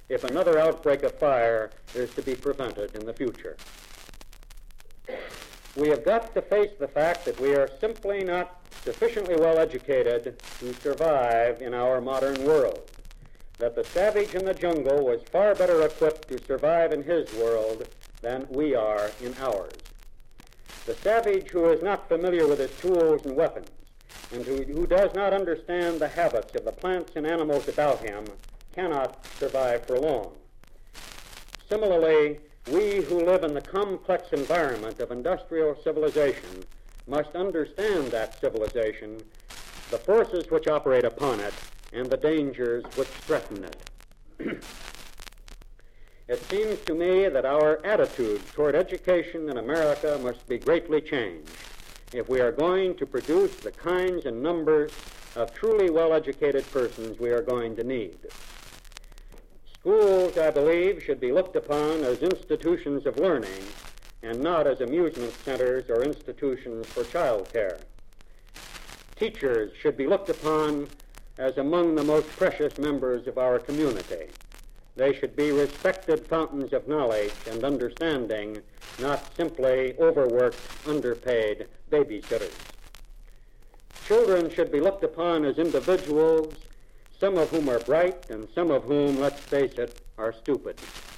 if another outbreak of fire is to be prevented in the future. We have got to face the fact that we are simply not sufficiently well educated to survive in our modern world, that the savage in the jungle was far better equipped to survive in his world than we are in ours. The savage who is not familiar with his tools and weapons, and who does not understand the habits of the plants and animals about him, cannot survive for long. Similarly, we who live in the complex environment of industrial civilization must understand that civilization, the forces which operate upon it, and the dangers which threaten it. It seems to me that our attitude toward education in America must be greatly changed if we are going to produce the kinds and numbers of truly well-educated persons we are going to need. Schools, I believe, should be looked upon as institutions of learning and not as amusement centers or institutions for child care. Teachers should be looked upon as among the most precious members of our community. They should be respected fountains of knowledge and understanding, not simply overworked, underpaid babysitters. Children should be looked upon as individuals, some of whom are bright and some of whom, let's face it, are stupid.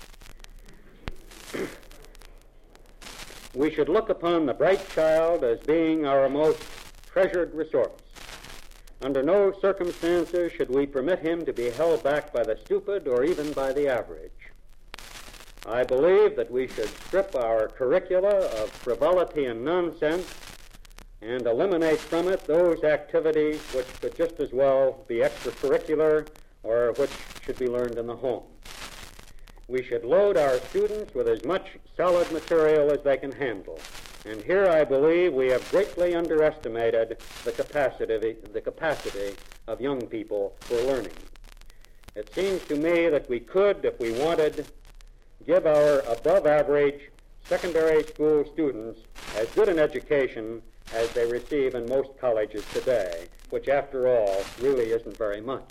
We should look upon the bright child as being our most treasured resource. Under no circumstances should we permit him to be held back by the stupid or even by the average. I believe that we should strip our curricula of frivolity and nonsense and eliminate from it those activities which could just as well be extracurricular or which should be learned in the home. We should load our students with as much solid material as they can handle. And here I believe we have greatly underestimated the capacity of young people for learning. It seems to me that we could, if we wanted, give our above-average secondary school students as good an education as they receive in most colleges today, which, after all, really isn't very much.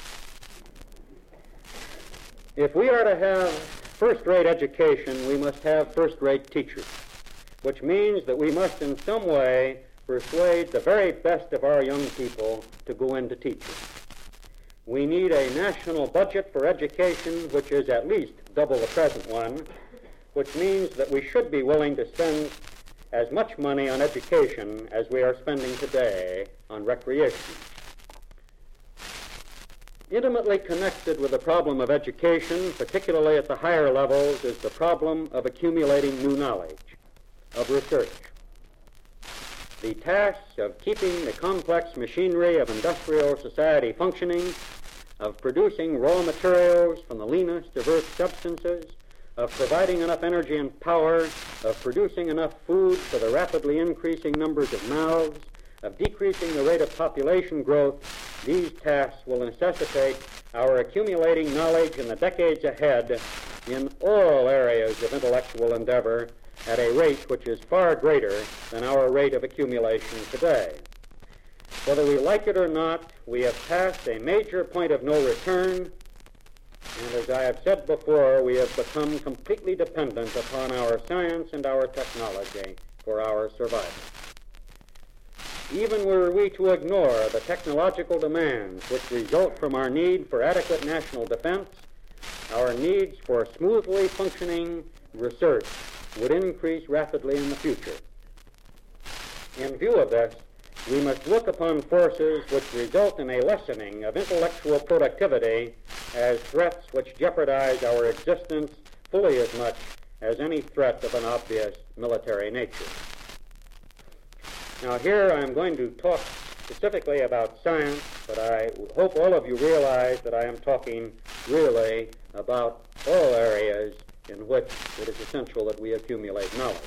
If we are to have first-rate education, we must have first-rate teachers, which means that we must in some way persuade the very best of our young people to go into teaching. We need a national budget for education which is at least double the present one, which means that we should be willing to spend as much money on education as we are spending today on recreation. Intimately connected with the problem of education, particularly at the higher levels, is the problem of accumulating new knowledge, of research. The tasks of keeping the complex machinery of industrial society functioning, of producing raw materials from the leanest of earth's substances, of providing enough energy and power, of producing enough food for the rapidly increasing numbers of mouths, of decreasing the rate of population growth, these tasks will necessitate our accumulating knowledge in the decades ahead in all areas of intellectual endeavor at a rate which is far greater than our rate of accumulation today. Whether we like it or not, we have passed a major point of no return, and as I have said before, we have become completely dependent upon our science and our technology for our survival. Even were we to ignore the technological demands which result from our need for adequate national defense, our needs for smoothly functioning research would increase rapidly in the future. In view of this, we must look upon forces which result in a lessening of intellectual productivity as threats which jeopardize our existence fully as much as any threat of an obvious military nature. Now here I'm going to talk specifically about science, but I hope all of you realize that I am talking really about all areas in which it is essential that we accumulate knowledge.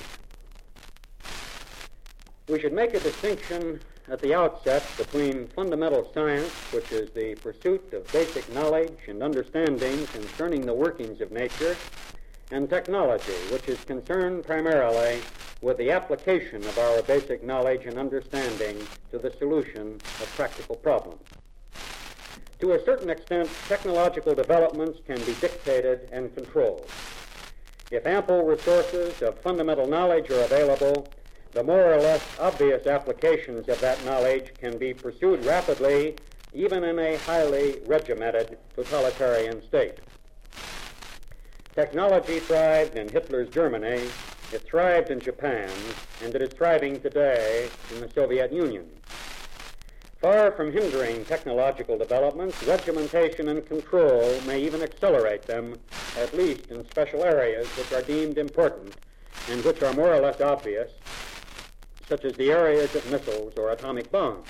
We should make a distinction at the outset between fundamental science, which is the pursuit of basic knowledge and understanding concerning the workings of nature, and technology, which is concerned primarily with the application of our basic knowledge and understanding to the solution of practical problems. To a certain extent, technological developments can be dictated and controlled. If ample resources of fundamental knowledge are available, the more or less obvious applications of that knowledge can be pursued rapidly, even in a highly regimented totalitarian state. Technology thrived in Hitler's Germany, it thrived in Japan, and it is thriving today in the Soviet Union. Far from hindering technological developments, regimentation and control may even accelerate them, at least in special areas which are deemed important and which are more or less obvious, such as the areas of missiles or atomic bombs.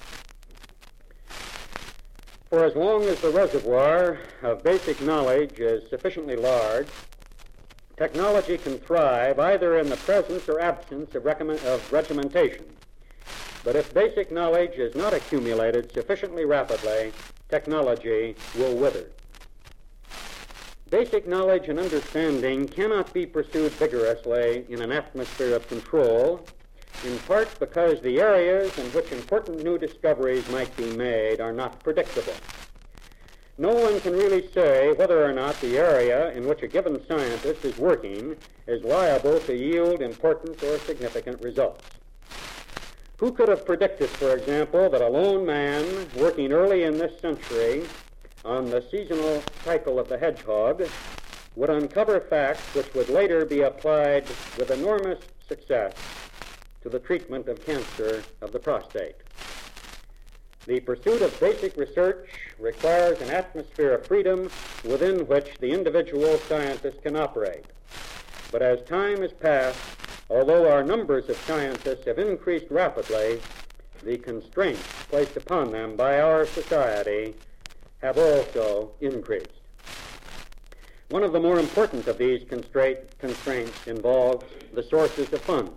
For as long as the reservoir of basic knowledge is sufficiently large, technology can thrive either in the presence or absence of regimentation. But if basic knowledge is not accumulated sufficiently rapidly, technology will wither. Basic knowledge and understanding cannot be pursued vigorously in an atmosphere of control, in part because the areas in which important new discoveries might be made are not predictable. No one can really say whether or not the area in which a given scientist is working is liable to yield important or significant results. Who could have predicted, for example, that a lone man working early in this century on the seasonal cycle of the hedgehog would uncover facts which would later be applied with enormous success to the treatment of cancer of the prostate? The pursuit of basic research requires an atmosphere of freedom within which the individual scientist can operate. But as time has passed, although our numbers of scientists have increased rapidly, the constraints placed upon them by our society have also increased. One of the more important of these constraints involves the sources of funds.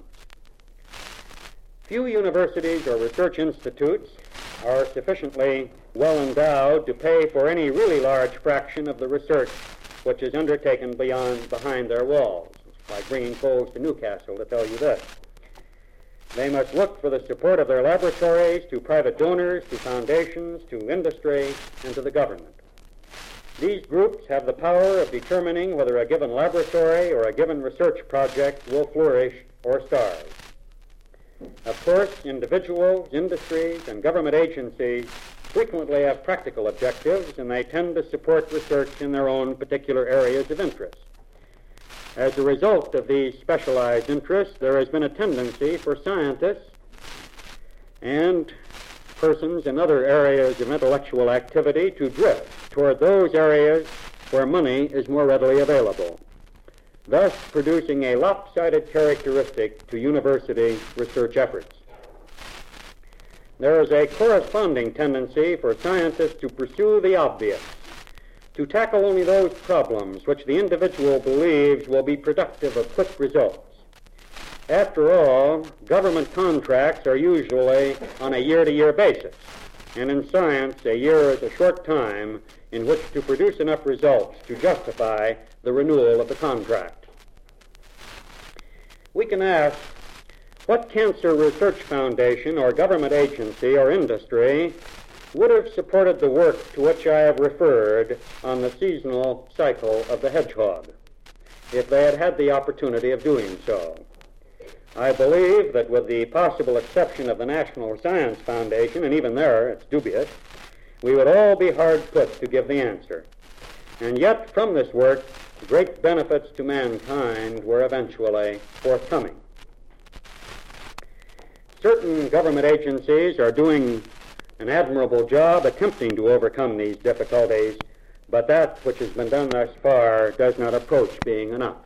Few universities or research institutes are sufficiently well endowed to pay for any really large fraction of the research which is undertaken behind their walls. It's like bringing coals to Newcastle to tell you this. They must look for the support of their laboratories to private donors, to foundations, to industry, and to the government. These groups have the power of determining whether a given laboratory or a given research project will flourish or starve. Of course, individuals, industries, and government agencies frequently have practical objectives, and they tend to support research in their own particular areas of interest. As a result of these specialized interests, there has been a tendency for scientists and persons in other areas of intellectual activity to drift toward those areas where money is more readily available, thus producing a lopsided characteristic to university research efforts. There is a corresponding tendency for scientists to pursue the obvious, to tackle only those problems which the individual believes will be productive of quick results. After all, government contracts are usually on a year-to-year basis, and in science, a year is a short time in which to produce enough results to justify the renewal of the contract. We can ask, what cancer research foundation or government agency or industry would have supported the work to which I have referred on the seasonal cycle of the hedgehog, if they had had the opportunity of doing so? I believe that with the possible exception of the National Science Foundation, and even there it's dubious, we would all be hard put to give the answer. And yet, from this work, great benefits to mankind were eventually forthcoming. Certain government agencies are doing an admirable job attempting to overcome these difficulties, but that which has been done thus far does not approach being enough.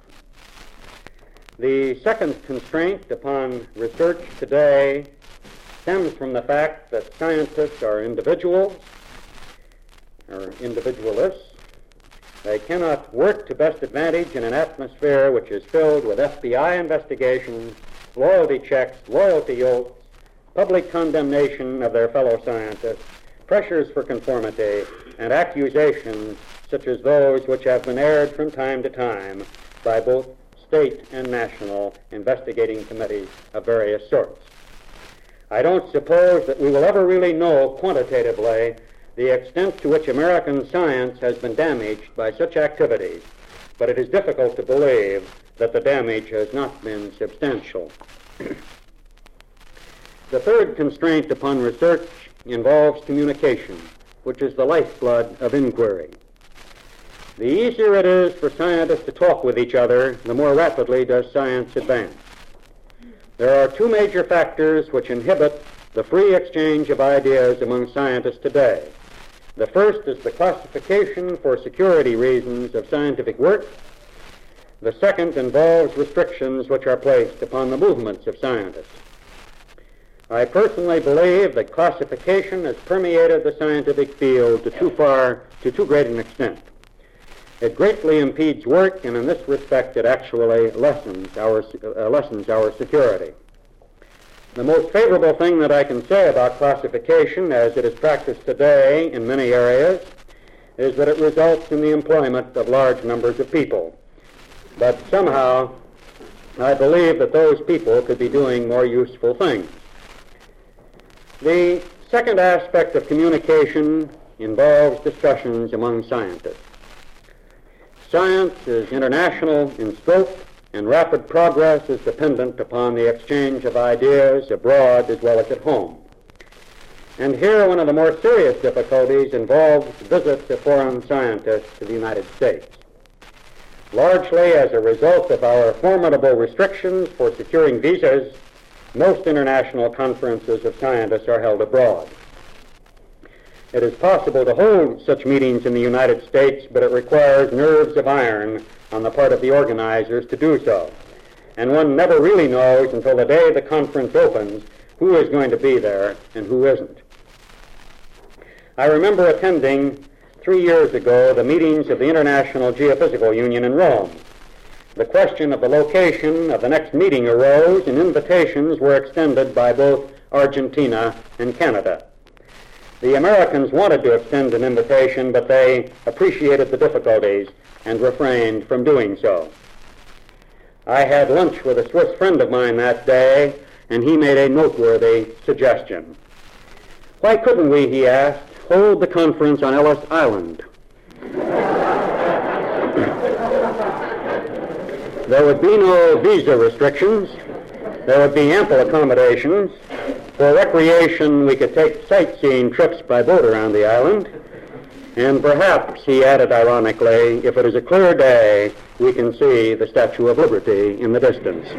The second constraint upon research today stems from the fact that scientists are individuals, or individualists. They cannot work to best advantage in an atmosphere which is filled with FBI investigations, loyalty checks, loyalty oaths, public condemnation of their fellow scientists, pressures for conformity, and accusations such as those which have been aired from time to time by both state and national investigating committees of various sorts. I don't suppose that we will ever really know quantitatively the extent to which American science has been damaged by such activities, but it is difficult to believe that the damage has not been substantial. The third constraint upon research involves communication, which is the lifeblood of inquiry. The easier it is for scientists to talk with each other, the more rapidly does science advance. There are two major factors which inhibit the free exchange of ideas among scientists today. The first is the classification for security reasons of scientific work. The second involves restrictions which are placed upon the movements of scientists. I personally believe that classification has permeated the scientific field to too great an extent. It greatly impedes work, and in this respect it actually lessens our security. The most favorable thing that I can say about classification, as it is practiced today in many areas, is that it results in the employment of large numbers of people. But somehow, I believe that those people could be doing more useful things. The second aspect of communication involves discussions among scientists. Science is international in scope, and rapid progress is dependent upon the exchange of ideas abroad as well as at home. And here one of the more serious difficulties involves visits of foreign scientists to the United States. Largely as a result of our formidable restrictions for securing visas, most international conferences of scientists are held abroad. It is possible to hold such meetings in the United States, but it requires nerves of iron on the part of the organizers to do so. And one never really knows until the day the conference opens who is going to be there and who isn't. I remember attending 3 years ago the meetings of the International Geophysical Union in Rome. The question of the location of the next meeting arose, and invitations were extended by both Argentina and Canada. The Americans wanted to extend an invitation, but they appreciated the difficulties and refrained from doing so. I had lunch with a Swiss friend of mine that day, and he made a noteworthy suggestion. Why couldn't we, he asked, hold the conference on Ellis Island? There would be no visa restrictions. There would be ample accommodations. For recreation, we could take sightseeing trips by boat around the island. And perhaps, he added ironically, if it is a clear day, we can see the Statue of Liberty in the distance.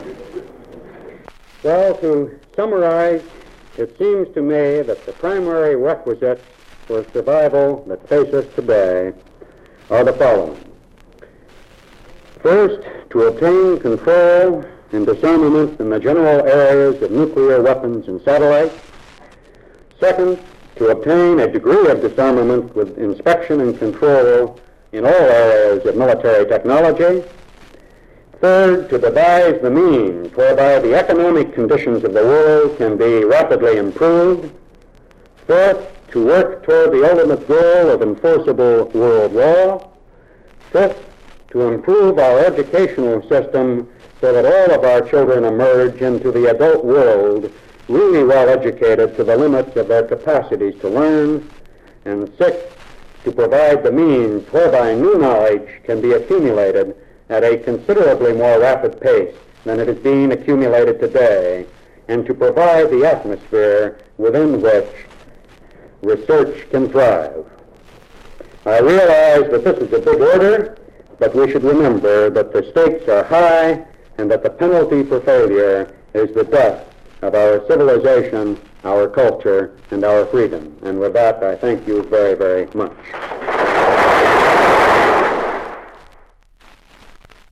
Well, to summarize, it seems to me that the primary requisites for survival that face us today are the following. First, to obtain control and disarmament in the general areas of nuclear weapons and satellites. Second, to obtain a degree of disarmament with inspection and control in all areas of military technology. Third, to devise the means whereby the economic conditions of the world can be rapidly improved. Fourth, to work toward the ultimate goal of enforceable world law. Fifth, to improve our educational system so that all of our children emerge into the adult world really well educated to the limits of their capacities to learn. And sixth, to provide the means whereby new knowledge can be accumulated at a considerably more rapid pace than it is being accumulated today, and to provide the atmosphere within which research can thrive. I realize that this is a big order, but we should remember that the stakes are high and that the penalty for failure is the death of our civilization, our culture, and our freedom. And with that, I thank you very, very much.